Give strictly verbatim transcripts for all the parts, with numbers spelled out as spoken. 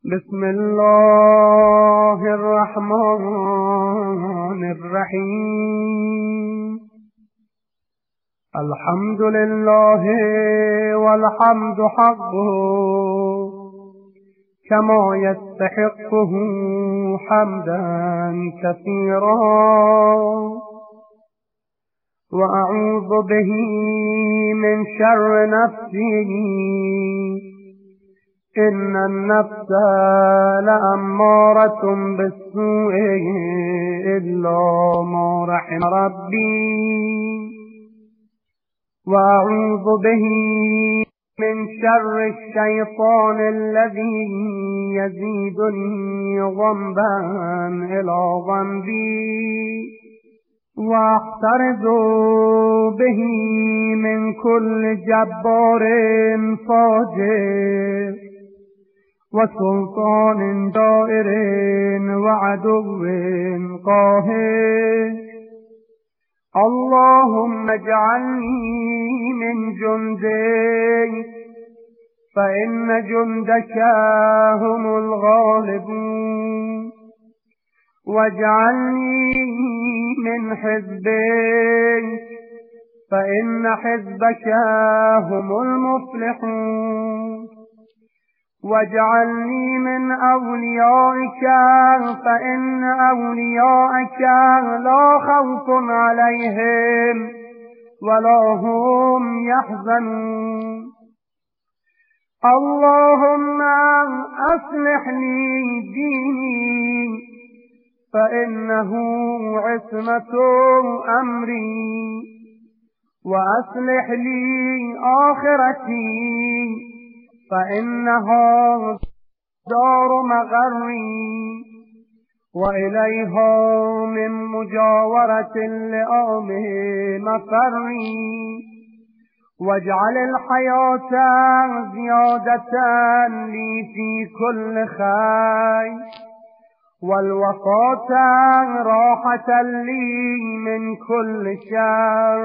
بسم الله الرحمن الرحيم. الحمد لله والحمد حقه كما يستحقه حمدا كثيرا، وأعوذ به من شر نفسي إن النفس لأمارة بالسوء إلا ما رحم ربي، وأعوذ به من شر الشيطان الذي يزيدني ذنبا إلى ذنبي، واحترز به من كل جبار فاجر وسلطان جائر وعدو قاهر. اللهم اجعلني من جندك فإن جندك هم الغالبون، واجعلني من حزبك فإن حزبك هم المفلحون، واجعلني من أوليائك فإن أوليائك لا خوف عليهم ولا هم يحزنون. اللهم أصلح لي ديني فإنه عصمة أمري، وأصلح لي آخرتي فإنها دار مغري، وإليها من مجاورة اللئام مفري. واجعل الحياة زيادة لي في كل خير، والوفاة راحة لي من كل شر.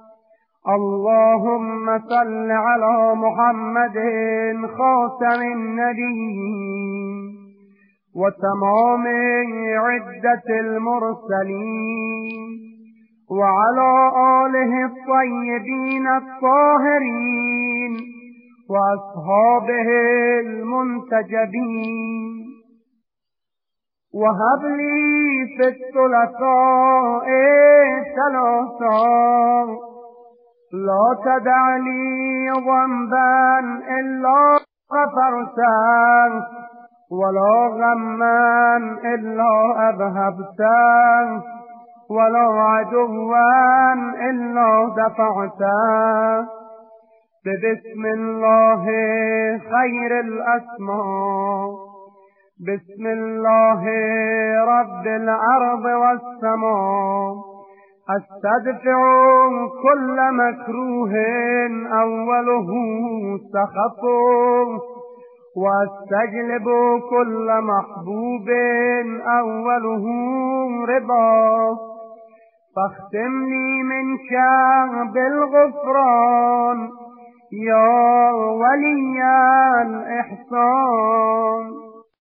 اللهم صل على محمد خاتم النبيين وتمام عدة المرسلين، وعلى آله الطيبين الطاهرين وأصحابه المنتجبين. وهب لي في الثلاثاء ثلاثا لا تدع لي ذنبا إلا غفرته، ولا غما إلا أذهبته، ولا عدوا إلا دفعته. بسم الله خير الأسماء، بسم الله رب الأرض والسماء، استدفع كل مكروه أوله سخط، واستجلب كل محبوب أوله رضا. فاختم لي منك بالغفران يا ولي الإحسان.